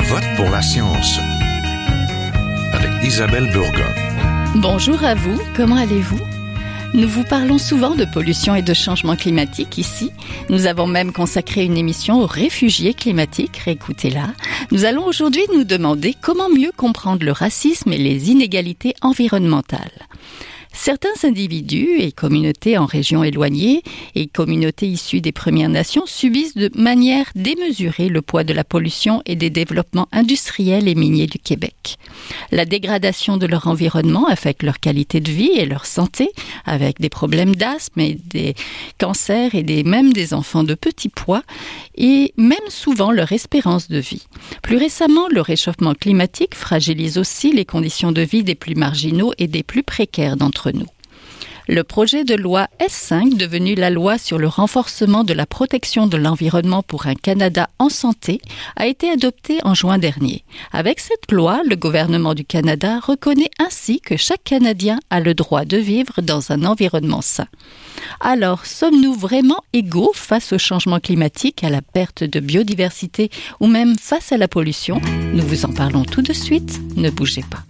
vote pour la science avec Isabelle Burgon. Bonjour à vous, comment allez-vous? Nous vous parlons souvent de pollution et de changement climatique ici. Nous avons même consacré une émission aux réfugiés climatiques, réécoutez-la. Nous allons aujourd'hui nous demander comment mieux comprendre le racisme et les inégalités environnementales. Certains individus et communautés en régions éloignées et communautés issues des Premières Nations subissent de manière démesurée le poids de la pollution et des développements industriels et miniers du Québec. La dégradation de leur environnement affecte leur qualité de vie et leur santé, avec des problèmes d'asthme et des cancers et même des enfants de petit poids, et même souvent leur espérance de vie. Plus récemment, le réchauffement climatique fragilise aussi les conditions de vie des plus marginaux et des plus précaires d'entre nous. Le projet de loi S5, devenu la loi sur le renforcement de la protection de l'environnement pour un Canada en santé, a été adopté en juin dernier. Avec cette loi, le gouvernement du Canada reconnaît ainsi que chaque Canadien a le droit de vivre dans un environnement sain. Alors, sommes-nous vraiment égaux face au changement climatique, à la perte de biodiversité ou même face à la pollution? Nous vous en parlons tout de suite, ne bougez pas.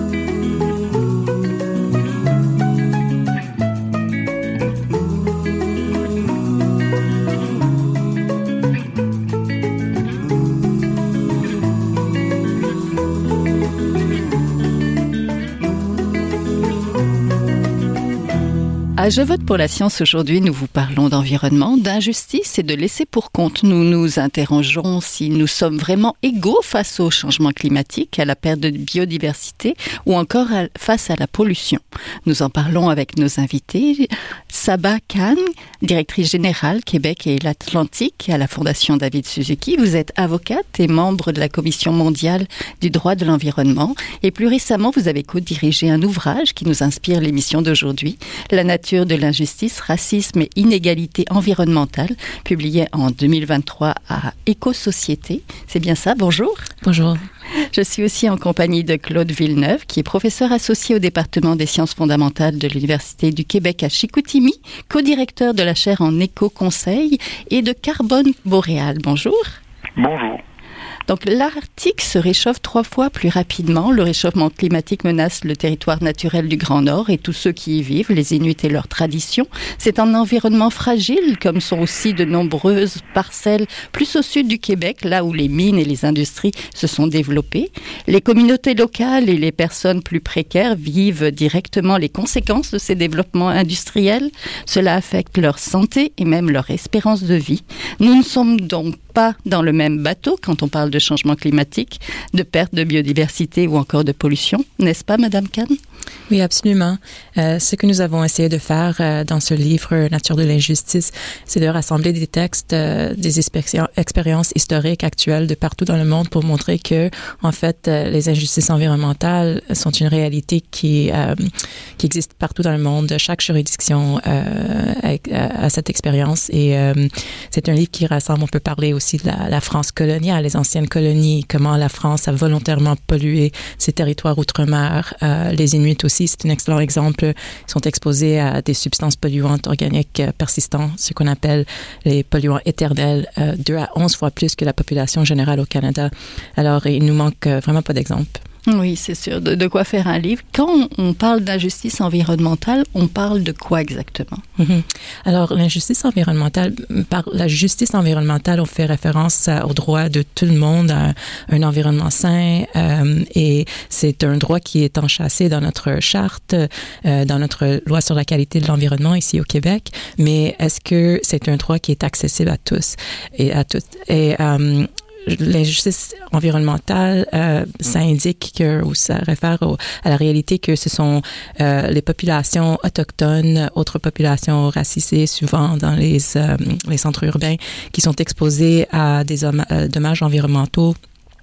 À Je vote pour la science, aujourd'hui, nous vous parlons d'environnement, d'injustice et de laisser pour compte. Nous nous interrogeons si nous sommes vraiment égaux face au changement climatique, à la perte de biodiversité ou encore face à la pollution. Nous en parlons avec nos invités. Saba Khan, directrice générale Québec et l'Atlantique à la Fondation David Suzuki. Vous êtes avocate et membre de la Commission mondiale du droit de l'environnement. Et plus récemment, vous avez co-dirigé un ouvrage qui nous inspire l'émission d'aujourd'hui, La nature de l'injustice, racisme et inégalité environnementale, publié en 2023 à Éco-Société. C'est bien ça, bonjour. Bonjour. Je suis aussi en compagnie de Claude Villeneuve, qui est professeur associé au département des sciences fondamentales de l'Université du Québec à Chicoutimi, co-directeur de la chaire en éco-conseil et de carbone boréal. Bonjour. Bonjour. Donc, l'Arctique se réchauffe 3 fois plus rapidement. Le réchauffement climatique menace le territoire naturel du Grand Nord et tous ceux qui y vivent, les Inuits et leurs traditions. C'est un environnement fragile, comme sont aussi de nombreuses parcelles plus au sud du Québec, là où les mines et les industries se sont développées. Les communautés locales et les personnes plus précaires vivent directement les conséquences de ces développements industriels. Cela affecte leur santé et même leur espérance de vie. Nous ne sommes donc pas dans le même bateau quand on parle de changement climatique, de perte de biodiversité ou encore de pollution, n'est-ce pas, Madame Khan? Oui, absolument. Ce que nous avons essayé de faire dans ce livre « Nature de l'injustice », c'est de rassembler des textes, des expériences historiques actuelles de partout dans le monde pour montrer que, en fait, les injustices environnementales sont une réalité qui existe partout dans le monde. Chaque juridiction a cette expérience et c'est un livre qui rassemble, on peut parler aussi de la France coloniale, les anciennes colonies, comment la France a volontairement pollué ses territoires outre-mer, les Inuits aussi, c'est un excellent exemple. Ils sont exposés à des substances polluantes organiques persistantes, ce qu'on appelle les polluants éternels, 2 à 11 fois plus que la population générale au Canada. Alors, il nous manque vraiment pas d'exemples. Oui, c'est sûr. De quoi faire un livre. Quand on parle d'injustice environnementale, on parle de quoi exactement? Alors, l'injustice environnementale, par la justice environnementale, on fait référence au droit de tout le monde à un environnement sain et c'est un droit qui est enchâssé dans notre charte, dans notre loi sur la qualité de l'environnement ici au Québec, mais est-ce que c'est un droit qui est accessible à tous et à toutes? Et l'injustice environnementale, ça indique que, ou ça réfère à la réalité que ce sont les populations autochtones, autres populations racisées, souvent dans les centres urbains, qui sont exposées à des dommages environnementaux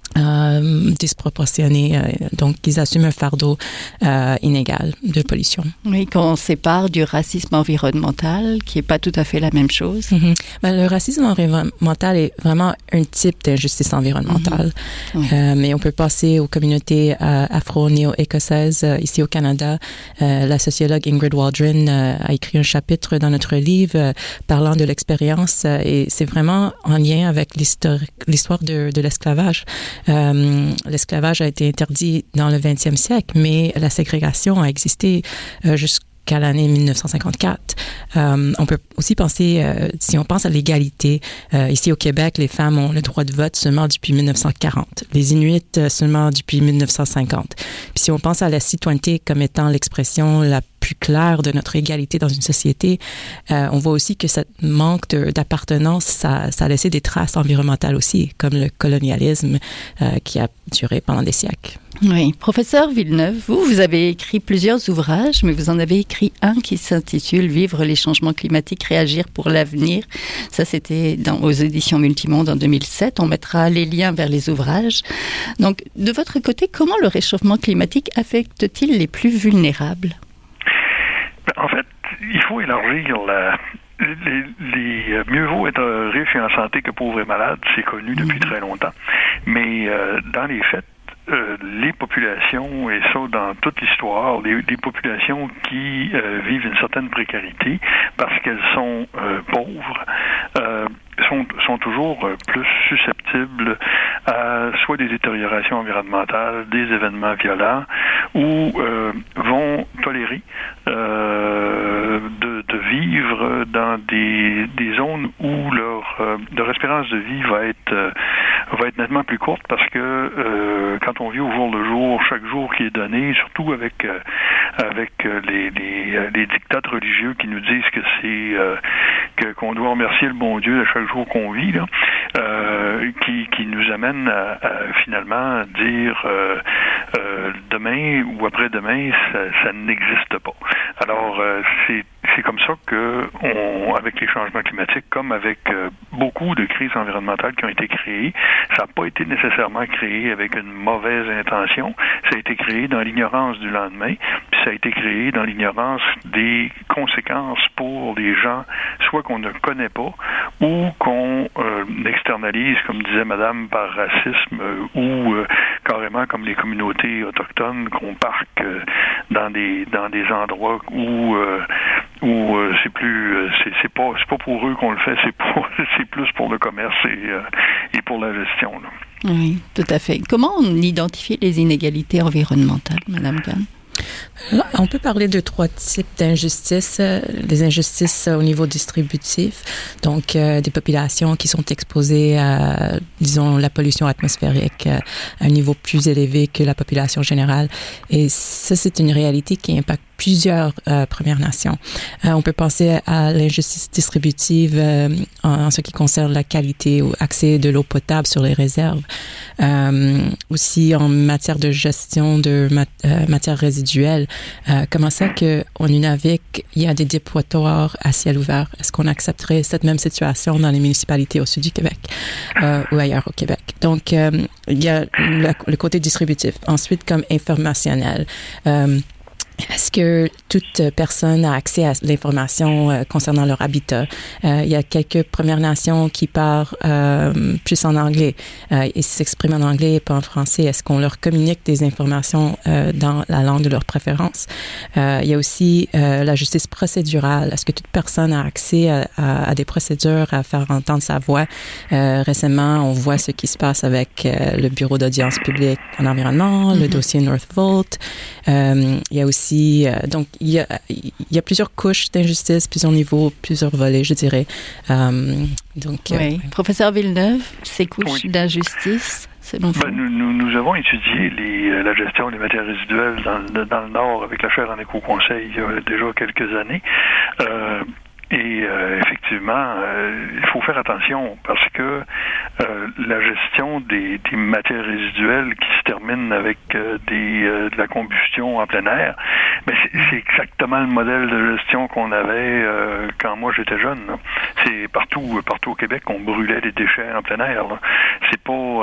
disproportionnés, donc ils assument un fardeau inégal de pollution. Oui, qu'on sépare du racisme environnemental, qui n'est pas tout à fait la même chose. Le racisme environnemental est vraiment un type d'injustice environnementale, mais on peut passer aux communautés afro-néo-écossaises ici au Canada. La sociologue Ingrid Waldron a écrit un chapitre dans notre livre parlant de l'expérience et c'est vraiment en lien avec l'histoire de l'esclavage. L'esclavage a été interdit dans le 20e siècle, mais la ségrégation a existé jusqu'à l'année 1954. On peut aussi penser, si on pense à l'égalité, ici au Québec, les femmes ont le droit de vote seulement depuis 1940, les Inuits seulement depuis 1950. Puis si on pense à la citoyenneté comme étant l'expression la plus claire de notre égalité dans une société, on voit aussi que ce manque d'appartenance, ça a laissé des traces environnementales aussi, comme le colonialisme qui a duré pendant des siècles. Oui. Professeur Villeneuve, vous avez écrit plusieurs ouvrages, mais vous en avez écrit un qui s'intitule « Vivre les changements climatiques, réagir pour l'avenir ». Ça, c'était aux éditions Multimonde en 2007. On mettra les liens vers les ouvrages. Donc, de votre côté, comment le réchauffement climatique affecte-t-il les plus vulnérables? En fait, il faut élargir mieux vaut être riche et en santé que pauvre et malade, c'est connu depuis très longtemps. Mais dans les faits, les populations, et ça dans toute l'histoire, les populations qui vivent une certaine précarité parce qu'elles sont pauvres, sont toujours plus susceptibles à soit des détériorations environnementales, des événements violents, ou vont tolérer de vivre dans des zones où leur espérance de vie va être nettement plus courte parce que quand on vit au jour le jour, chaque jour qui est donné, surtout avec les dictats religieux qui nous disent que qu'on doit remercier le bon Dieu à chaque jour qu'on vit, là, qui nous amène à finalement dire demain ou après-demain, ça n'existe pas. Alors, c'est comme ça que avec les changements climatiques, comme avec beaucoup de crises environnementales qui ont été créées, ça n'a pas été nécessairement créé avec une mauvaise intention. Ça a été créé dans l'ignorance du lendemain, puis ça a été créé dans l'ignorance des conséquences pour les gens, soit qu'on ne connaît pas, ou qu'on externalise, comme disait Madame, par racisme, ou carrément comme les communautés autochtones qu'on parque dans des endroits où c'est pas pour eux qu'on le fait, c'est plus pour le commerce et pour la gestion, là. Oui, tout à fait. Comment on identifie les inégalités environnementales, Madame Kahn? On peut parler de 3 types d'injustices. Les injustices au niveau distributif, donc des populations qui sont exposées à, disons, la pollution atmosphérique à un niveau plus élevé que la population générale. Et ça, c'est une réalité qui impacte plusieurs Premières Nations. On peut penser à l'injustice distributive en ce qui concerne la qualité ou accès de l'eau potable sur les réserves. Aussi en matière de gestion de matières résiduelles. Comment ça qu'en Nunavik, il y a des dépotoirs à ciel ouvert? Est-ce qu'on accepterait cette même situation dans les municipalités au sud du Québec ou ailleurs au Québec? Donc, il y a le côté distributif. Ensuite, comme informationnel. Est-ce que toute personne a accès à l'information concernant leur habitat? Il y a quelques Premières Nations qui parlent plus en anglais et s'expriment en anglais et pas en français. Est-ce qu'on leur communique des informations dans la langue de leur préférence? Il y a aussi la justice procédurale. Est-ce que toute personne a accès à des procédures, à faire entendre sa voix? Récemment, on voit ce qui se passe avec le Bureau d'audience publique en environnement, le dossier Northvolt. Il y a aussi donc, il y a plusieurs couches d'injustice, plusieurs niveaux, plusieurs volets, je dirais. Oui. Professeur Villeneuve, ces couches d'injustice, selon vous? Nous avons étudié la gestion des matières résiduelles dans le Nord avec la chaire en éco-conseil il y a déjà quelques années. Effectivement, il faut faire attention parce que la gestion des matières résiduelles qui se terminent avec de la combustion en plein air, mais c'est exactement le modèle de gestion qu'on avait quand moi j'étais jeune, là. C'est partout au Québec qu'on brûlait des déchets en plein air, là. C'est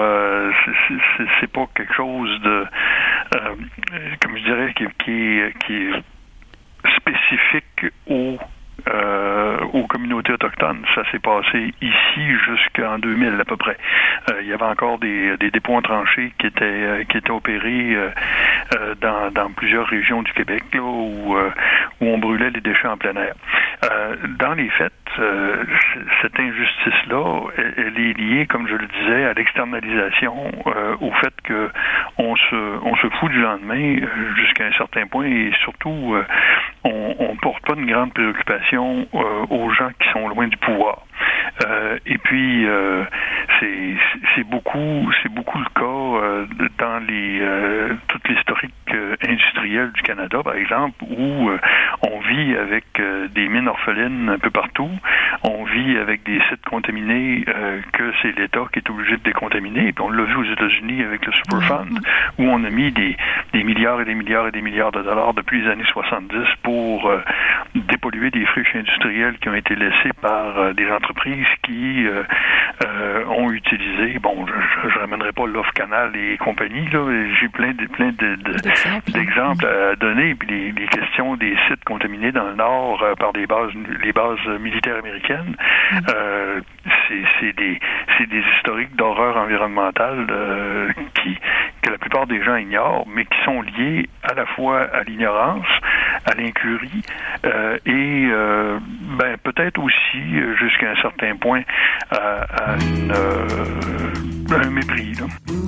pas quelque chose de comme je dirais qui est spécifique aux aux communautés autochtones. Ça s'est passé ici jusqu'en 2000 à peu près. Il y avait encore des dépôts en tranchées qui étaient opérés dans plusieurs régions du Québec là, où on brûlait les déchets en plein air. Dans les faits, cette injustice-là, elle est liée, comme je le disais, à l'externalisation, au fait que on se fout du lendemain jusqu'à un certain point et surtout on porte pas une grande préoccupation aux gens qui sont loin du pouvoir. Et puis c'est beaucoup le cas dans toute l'historique industrielle du Canada, par exemple, où on vit avec des mines orphelines un peu partout. On vit avec des sites contaminés que c'est l'État qui est obligé de décontaminer. Et puis on l'a vu aux États-Unis avec le Superfund, où on a mis des milliards et des milliards et des milliards de dollars depuis les années 70 pour dépolluer des friches industrielles qui ont été laissées par des entreprises qui ont utilisé, bon, je ramènerai pas l'offre Canal et compagnie, là, j'ai plein d'exemples à donner, puis les questions des sites contaminés dans le Nord par les bases militaires américaines, c'est des historiques d'horreur environnementale que la plupart des gens ignorent, mais qui sont liés à la fois à l'ignorance, à l'incurie, et peut-être aussi, jusqu'à un certain point, à un mépris. Là.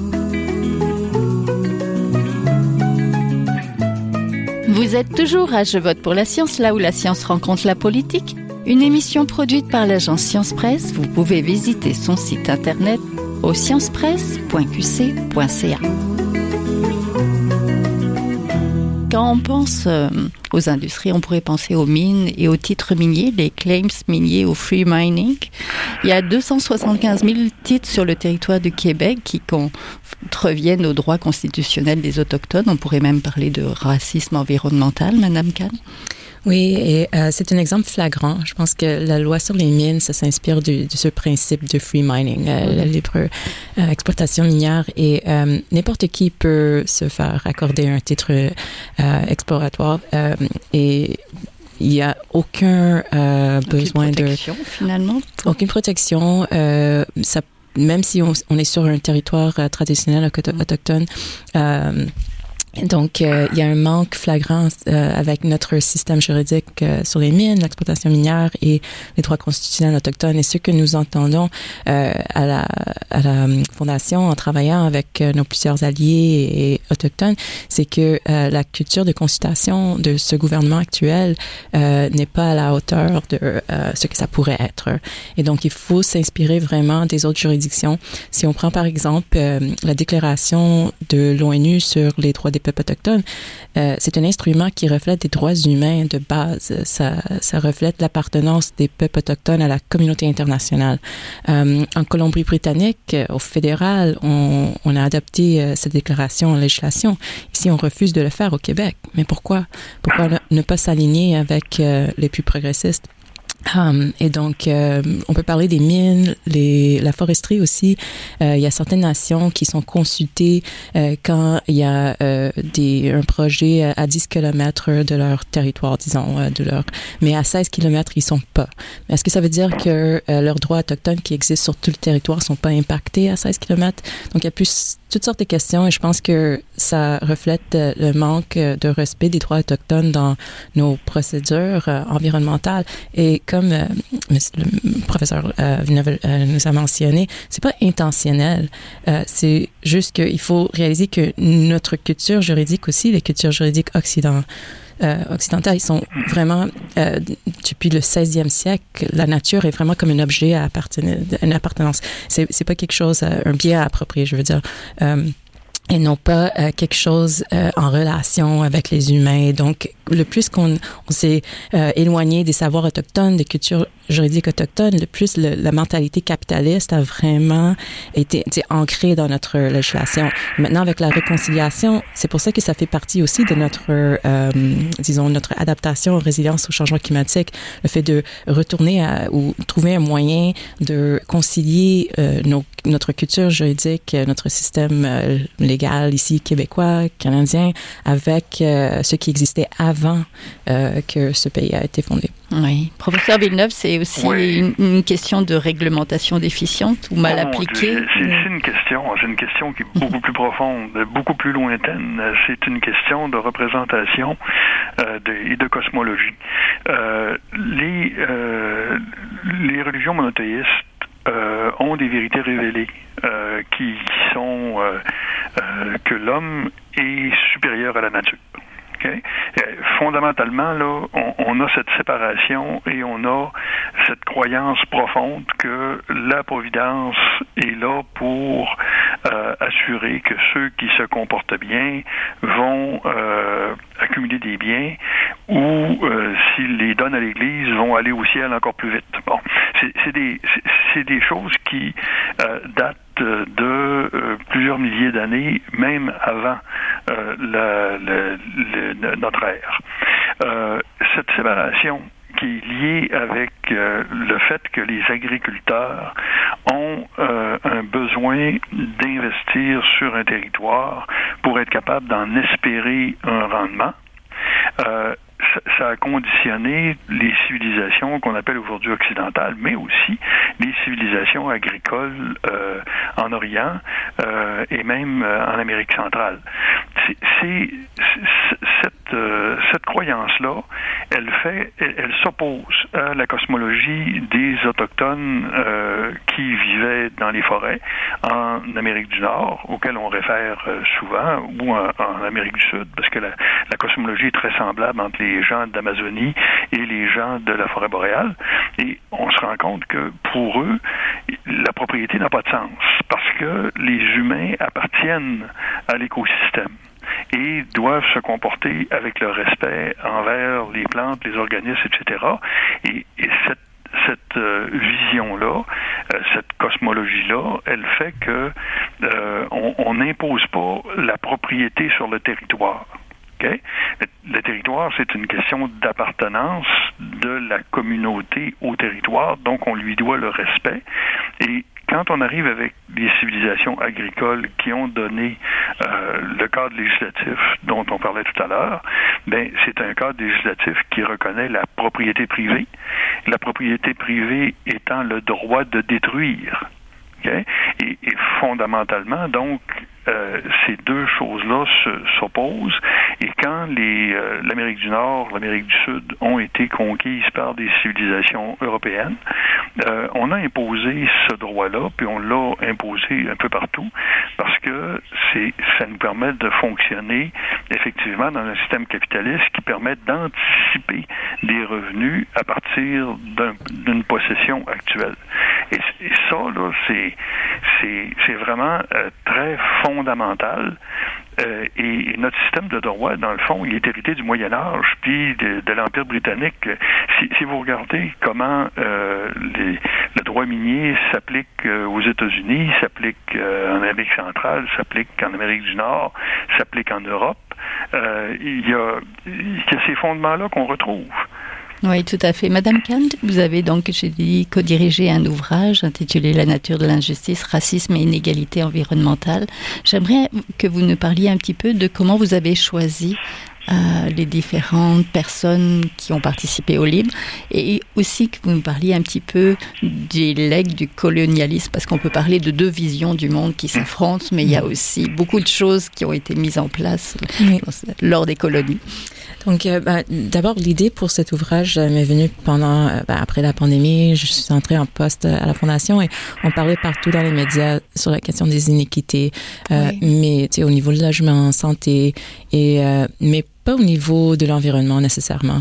Vous êtes toujours à Je vote pour la science, là où la science rencontre la politique. Une émission produite par l'agence Science Presse. Vous pouvez visiter son site internet au sciencepresse.qc.ca. Quand on pense aux industries, on pourrait penser aux mines et aux titres miniers, les claims miniers au free mining. Il y a 275 000 titres sur le territoire du Québec qui contreviennent aux droits constitutionnels des Autochtones. On pourrait même parler de racisme environnemental, Madame Khan. Oui, et c'est un exemple flagrant. Je pense que la loi sur les mines, ça s'inspire de ce principe de free mining, la libre exploitation minière, et n'importe qui peut se faire accorder un titre exploratoire et il n'y a aucun besoin finalement. Aucune protection. Ça, même si on est sur un territoire traditionnel autochtone, donc, il y a un manque flagrant avec notre système juridique sur les mines, l'exploitation minière et les droits constitutionnels autochtones. Et ce que nous entendons à la Fondation en travaillant avec nos plusieurs alliés et autochtones, c'est que la culture de consultation de ce gouvernement actuel n'est pas à la hauteur de ce que ça pourrait être. Et donc, il faut s'inspirer vraiment des autres juridictions. Si on prend par exemple la déclaration de l'ONU sur les droits des peuples autochtones, c'est un instrument qui reflète des droits humains de base. Ça reflète l'appartenance des peuples autochtones à la communauté internationale. En Colombie-Britannique, au fédéral, on a adopté cette déclaration en législation. Ici, on refuse de le faire au Québec. Mais pourquoi? Pourquoi ne pas s'aligner avec les plus progressistes? Et donc, on peut parler des mines, la foresterie aussi. Il y a certaines nations qui sont consultées quand il y a un projet à 10 km de leur territoire, disons, mais à 16 km, ils sont pas. Est-ce que ça veut dire que leurs droits autochtones qui existent sur tout le territoire sont pas impactés à 16 km? Donc, il y a toutes sortes de questions et je pense que ça reflète le manque de respect des droits autochtones dans nos procédures environnementales. Et comme le professeur Villeneuve nous a mentionné, c'est pas intentionnel. C'est juste qu'il faut réaliser que notre culture juridique aussi, les cultures juridiques occidentales, ils sont vraiment, depuis le 16e siècle, la nature est vraiment comme un objet à une appartenance. C'est pas quelque chose, un bien à approprier, je veux dire. Et non pas quelque chose en relation avec les humains. Donc, le plus qu'on s'est éloigné des savoirs autochtones, des cultures juridiques autochtones, le plus la mentalité capitaliste a vraiment été ancrée dans notre législation. Maintenant, avec la réconciliation, c'est pour ça que ça fait partie aussi de notre, notre adaptation, résilience au changement climatique, le fait de retourner ou trouver un moyen de concilier notre culture juridique, notre système légal ici, québécois, canadien, avec ce qui existait avant avant que ce pays a été fondé. Oui. Professeur Villeneuve, c'est aussi une question de réglementation déficiente ou mal appliquée? C'est une question qui est beaucoup plus profonde, beaucoup plus lointaine. C'est une question de représentation et de cosmologie. Les religions monothéistes ont des vérités révélées qui sont que l'homme est supérieur à la nature. Okay? Fondamentalement, là, on a cette séparation et on a cette croyance profonde que la providence est là pour assurer que ceux qui se comportent bien vont accumuler des biens ou s'ils les donnent à l'Église, vont aller au ciel encore plus vite. Bon, c'est des choses qui datent de plusieurs milliers d'années, même avant notre ère. Cette séparation qui est liée avec le fait que les agriculteurs ont un besoin d'investir sur un territoire pour être capable d'en espérer un rendement. Ça a conditionné les civilisations qu'on appelle aujourd'hui occidentales, mais aussi les civilisations agricoles en Orient et même en Amérique centrale. Cette croyance-là, elle s'oppose à la cosmologie des Autochtones qui vivaient dans les forêts en Amérique du Nord, auxquels on réfère souvent, ou en Amérique du Sud, parce que la cosmologie est très semblable entre les gens d'Amazonie et les gens de la forêt boréale. Et on se rend compte que pour eux, la propriété n'a pas de sens, parce que les humains appartiennent à l'écosystème et doivent se comporter avec le respect envers les plantes, les organismes, etc. Et cette vision-là, cette cosmologie-là, elle fait que on n'impose pas la propriété sur le territoire. Okay? Le territoire, c'est une question d'appartenance de la communauté au territoire, donc on lui doit le respect. Et quand on arrive avec des civilisations agricoles qui ont donné le cadre législatif dont on parlait tout à l'heure, ben c'est un cadre législatif qui reconnaît la propriété privée. La propriété privée étant le droit de détruire. Okay? Et fondamentalement, donc, ces deux choses-là s'opposent. Et quand l'Amérique du Nord, l'Amérique du Sud ont été conquises par des civilisations européennes, on a imposé ce droit-là, puis on l'a imposé un peu partout, parce que ça nous permet de fonctionner effectivement dans un système capitaliste qui permet d'anticiper des revenus à partir d'une possession actuelle. Et ça, là, c'est vraiment très fondamental. Et notre système de droit, dans le fond, il est hérité du Moyen-Âge, puis de l'Empire britannique. Si vous regardez comment le droit minier s'applique aux États-Unis, s'applique en Amérique centrale, s'applique en Amérique du Nord, s'applique en Europe, il y a ces fondements-là qu'on retrouve. Oui, tout à fait. Madame Kant, vous avez donc, j'ai dit, co-dirigé un ouvrage intitulé « La nature de l'injustice, racisme et inégalité environnementale ». J'aimerais que vous nous parliez un petit peu de comment vous avez choisi les différentes personnes qui ont participé au livre et aussi que vous nous parliez un petit peu des legs du colonialisme, parce qu'on peut parler de deux visions du monde qui s'affrontent, mais il y a aussi beaucoup de choses qui ont été mises en place lors des colonies. Donc, d'abord, l'idée pour cet ouvrage m'est venue après la pandémie. Je suis entrée en poste à la Fondation et on parlait partout dans les médias sur la question des inéquités, mais au niveau du logement, santé, mais pas au niveau de l'environnement nécessairement.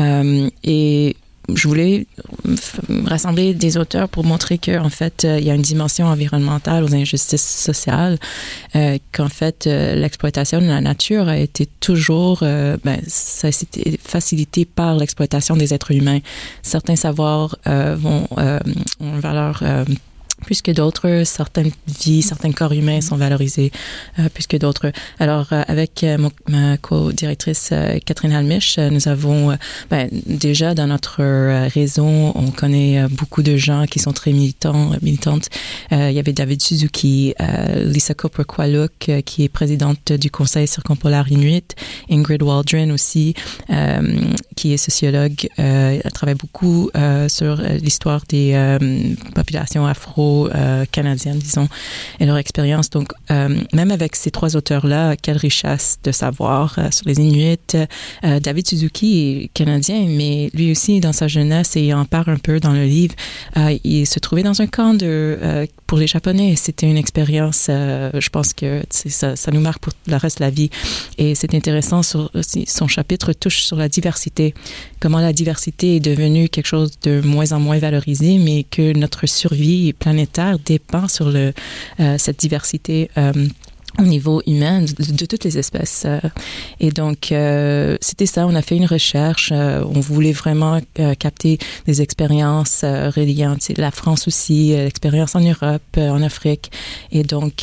Et je voulais rassembler des auteurs pour montrer qu'en fait, il y a une dimension environnementale aux injustices sociales, qu'en fait, l'exploitation de la nature a été toujours, ça a été facilité par l'exploitation des êtres humains. Certains savoirs ont une valeur plus que d'autres, certaines vies, certains corps humains sont valorisés plus que d'autres. Alors, avec ma co-directrice Catherine Halmich, nous avons, déjà dans notre réseau, on connaît beaucoup de gens qui sont très militantes. Il y avait David Suzuki, Lisa Cooper-Qualuk, qui est présidente du Conseil circumpolaire Inuit, Ingrid Waldron aussi, qui est sociologue. Elle travaille beaucoup sur l'histoire des populations afro-canadiennes, disons, et leur expérience. Donc, même avec ces trois auteurs-là, quelle richesse de savoir sur les Inuits. David Suzuki est canadien, mais lui aussi, dans sa jeunesse, et il en parle un peu dans le livre, il se trouvait dans un camp pour les Japonais. C'était une expérience, je pense que ça nous marque pour le reste de la vie. Et c'est intéressant, son chapitre touche sur la diversité, comment la diversité est devenue quelque chose de moins en moins valorisé, mais que notre survie planétaire dépend sur cette diversité au niveau humain de toutes les espèces. Et donc, c'était ça. On a fait une recherche. On voulait vraiment capter des expériences reliées la France aussi, l'expérience en Europe, en Afrique. Et donc,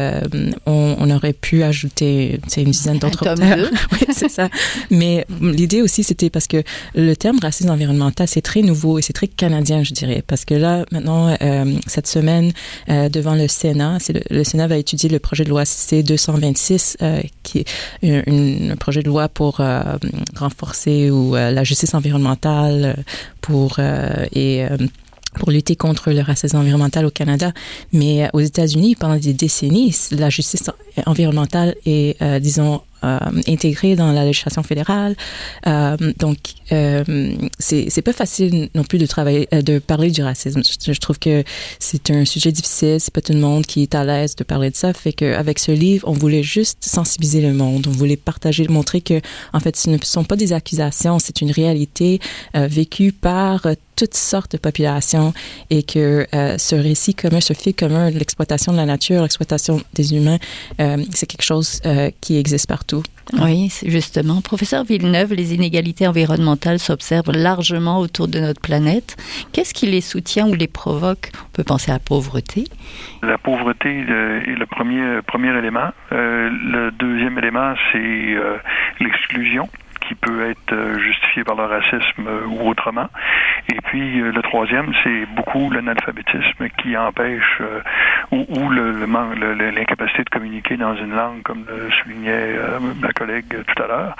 on aurait pu ajouter une dizaine d'autres auteurs. Oui, c'est ça. Mais l'idée aussi, c'était parce que le terme racisme environnemental, c'est très nouveau et c'est très canadien, je dirais. Parce que là, maintenant, cette semaine, devant le Sénat, le Sénat va étudier le projet de loi C-226, qui est un projet de loi pour renforcer la justice environnementale pour lutter contre le racisme environnemental au Canada. Mais aux États-Unis, pendant des décennies, la justice environnementale est, intégrée dans la législation fédérale. Donc, c'est pas facile non plus de parler du racisme. Je trouve que c'est un sujet difficile. C'est pas tout le monde qui est à l'aise de parler de ça. Fait qu'avec ce livre, on voulait juste sensibiliser le monde. On voulait montrer que, en fait, ce ne sont pas des accusations. C'est une réalité vécue par toutes sortes de populations et que ce récit commun, ce fil commun de l'exploitation de la nature, l'exploitation des humains, c'est quelque chose qui existe partout. Oui, c'est justement. Professeur Villeneuve, les inégalités environnementales s'observent largement autour de notre planète. Qu'est-ce qui les soutient ou les provoque? On peut penser à la pauvreté. La pauvreté est le premier élément. Le deuxième élément, c'est l'exclusion, qui peut être justifié par le racisme ou autrement. Et puis, le troisième, c'est beaucoup l'analphabétisme qui empêche ou l'incapacité de communiquer dans une langue, comme le soulignait ma collègue tout à l'heure.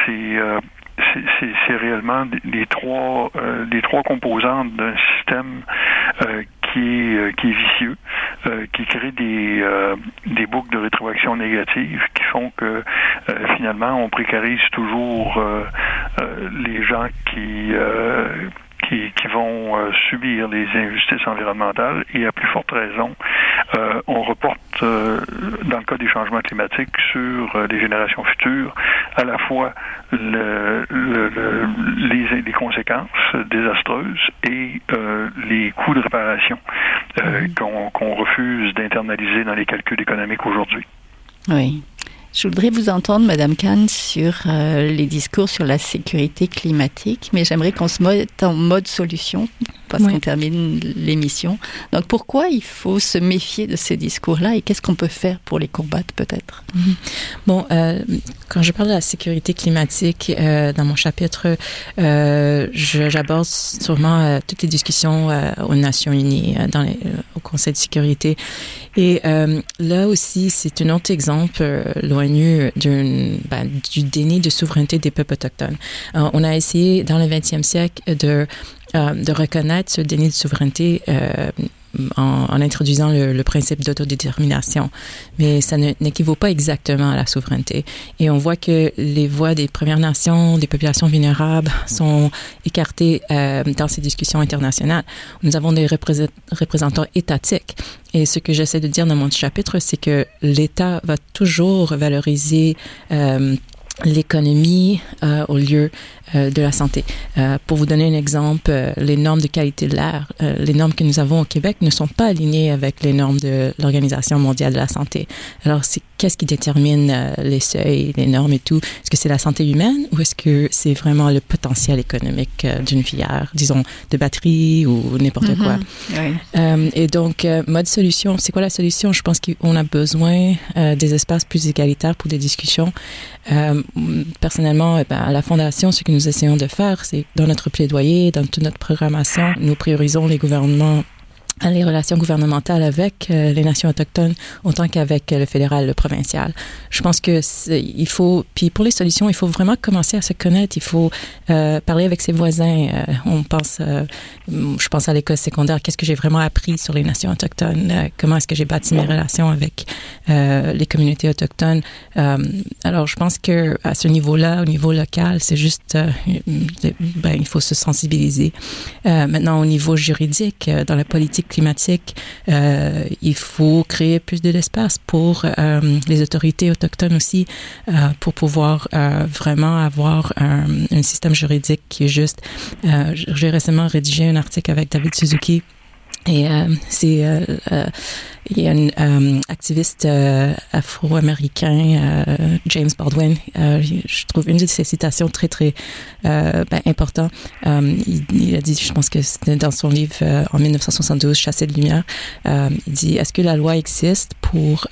C'est réellement les trois composantes d'un système qui est vicieux, qui crée des boucles de rétroaction négatives qui font que finalement on précarise toujours les gens qui vont subir les injustices environnementales et à plus forte raison, on reporte, dans le cas des changements climatiques, sur les générations futures, à la fois les conséquences désastreuses et les coûts de réparation qu'on refuse d'internaliser dans les calculs économiques aujourd'hui. Oui. Je voudrais vous entendre, Madame Khan, sur les discours sur la sécurité climatique, mais j'aimerais qu'on se mette en mode solution, parce qu'on termine l'émission. Donc, pourquoi il faut se méfier de ces discours-là et qu'est-ce qu'on peut faire pour les combattre, peut-être? Bon, quand je parle de la sécurité climatique, dans mon chapitre, j'aborde sûrement toutes les discussions aux Nations Unies, au Conseil de sécurité. Et là aussi, c'est un autre exemple, l'ONU, du déni de souveraineté des peuples autochtones. On a essayé, dans le 20e siècle, de reconnaître ce déni de souveraineté en introduisant le principe d'autodétermination. Mais ça n'équivaut pas exactement à la souveraineté. Et on voit que les voix des Premières Nations, des populations vulnérables sont écartées dans ces discussions internationales. Nous avons des représentants étatiques. Et ce que j'essaie de dire dans mon chapitre, c'est que l'État va toujours valoriser l'économie au lieu de la santé. Pour vous donner un exemple, les normes de qualité de l'air, les normes que nous avons au Québec ne sont pas alignées avec les normes de l'Organisation mondiale de la santé. Alors, qu'est-ce qui détermine les seuils, les normes et tout? Est-ce que c'est la santé humaine ou est-ce que c'est vraiment le potentiel économique d'une filière, disons, de batterie ou n'importe quoi? Oui. Et donc, mode solution, c'est quoi la solution? Je pense qu'on a besoin des espaces plus égalitaires pour des discussions. Personnellement, à la Fondation, ce que nous essayons de faire, c'est dans notre plaidoyer, dans toute notre programmation, nous priorisons les relations gouvernementales avec les nations autochtones autant qu'avec le fédéral, le provincial. Je pense que il faut, puis pour les solutions, il faut vraiment commencer à se connaître. Il faut parler avec ses voisins. Je pense à l'école secondaire. Qu'est-ce que j'ai vraiment appris sur les nations autochtones? Comment est-ce que j'ai bâti mes relations avec les communautés autochtones? Alors, je pense que à ce niveau-là, au niveau local, c'est juste, il faut se sensibiliser. Maintenant, au niveau juridique, dans la politique climatique, il faut créer plus d'espace pour les autorités autochtones aussi, pour pouvoir vraiment avoir un système juridique qui est juste. J'ai récemment rédigé un article avec David Suzuki et il y a un activiste afro-américain, James Baldwin. Je trouve une de ses citations très, très importante. Il a dit, je pense que c'était dans son livre en 1972, Chassé de lumière, il dit, est-ce que la loi existe pour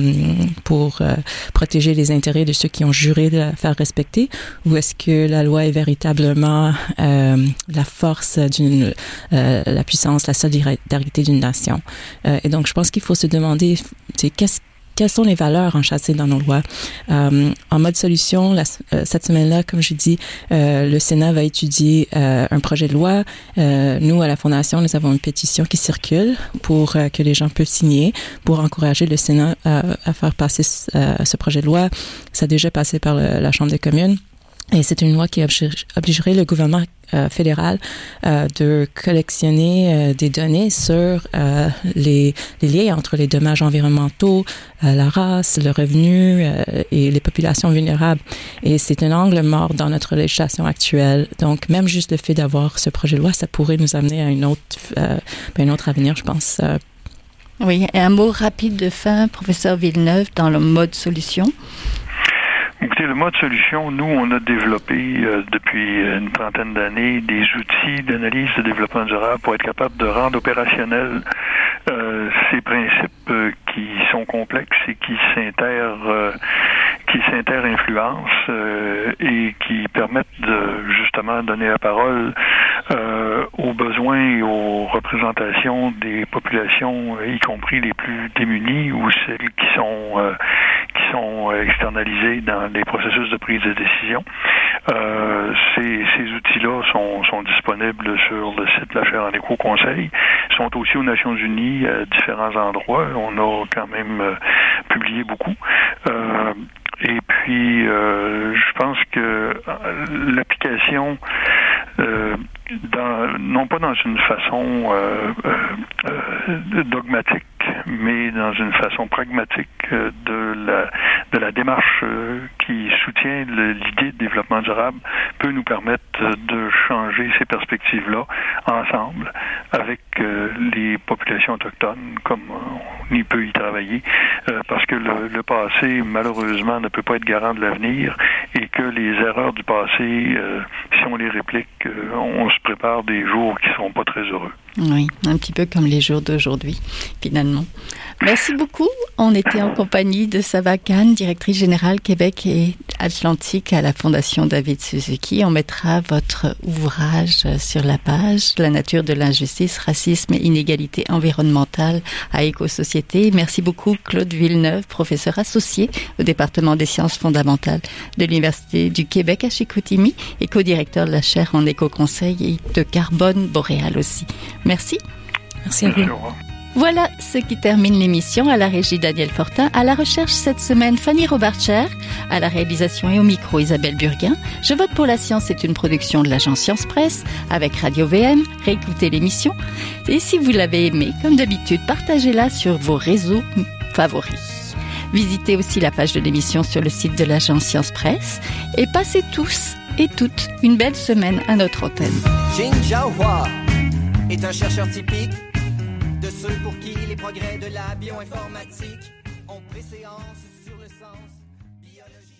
protéger les intérêts de ceux qui ont juré de la faire respecter, ou est-ce que la loi est véritablement la force la puissance, la solidarité d'une nation? Et donc, je pense qu'il faut se demander, quelles sont les valeurs enchâssées dans nos lois. En mode solution, cette semaine-là, comme je dis, le Sénat va étudier un projet de loi. Nous, à la Fondation, nous avons une pétition qui circule pour que les gens peuvent signer pour encourager le Sénat à faire passer ce projet de loi. Ça a déjà passé par la Chambre des communes. Et c'est une loi qui obligerait le gouvernement fédéral de collectionner des données sur les liens entre les dommages environnementaux, la race, le revenu et les populations vulnérables. Et c'est un angle mort dans notre législation actuelle. Donc, même juste le fait d'avoir ce projet de loi, ça pourrait nous amener à un autre avenir, je pense. Oui, et un mot rapide de fin, professeur Villeneuve, dans le mode solution. Écoutez, le mode solution, nous, on a développé depuis une trentaine d'années des outils d'analyse de développement durable pour être capable de rendre opérationnels ces principes qui sont complexes et qui s'inter-influencent et qui permettent de justement donner la parole aux besoins et aux représentations des populations, y compris les plus démunies ou celles qui sont externalisées dans les processus de prise de décision. Ces outils-là sont disponibles sur le site de la Chaire en éco-conseil, sont aussi aux Nations Unies à différents endroits. On a quand même publié beaucoup. Et puis, je pense que l'application, non pas dans une façon dogmatique, mais dans une façon pragmatique de la démarche qui soutient l'idée de développement durable, peut nous permettre de changer ces perspectives-là ensemble avec les populations autochtones, comme on y peut y travailler, parce que le passé, malheureusement, ne peut pas être garant de l'avenir et que les erreurs du passé, si on les réplique, on se prépare des jours qui ne seront pas très heureux. Oui, un petit peu comme les jours d'aujourd'hui, finalement. Merci beaucoup. On était en compagnie de Sava Khan, directrice générale Québec et Atlantique à la Fondation David Suzuki. On mettra votre ouvrage sur la page, La nature de l'injustice, racisme et inégalité environnementale à Éco-Société. Merci beaucoup Claude Villeneuve, professeur associé au département des sciences fondamentales de l'Université du Québec à Chicoutimi et co-directeur de la chaire en éco-conseil et de carbone boréal aussi. Merci. Merci à vous. Voilà ce qui termine l'émission. À la régie Daniel Fortin, à la recherche cette semaine Fanny Robarcher, à la réalisation et au micro Isabelle Burguin. Je vote pour la science est une production de l'agence Science Presse avec Radio VM. Réécoutez l'émission et si vous l'avez aimée, comme d'habitude, partagez-la sur vos réseaux favoris. Visitez aussi la page de l'émission sur le site de l'agence Science Presse et passez tous et toutes une belle semaine à notre antenne. Jin Jiahua est un chercheur typique de ceux pour qui les progrès de la bioinformatique ont préséance sur le sens biologique.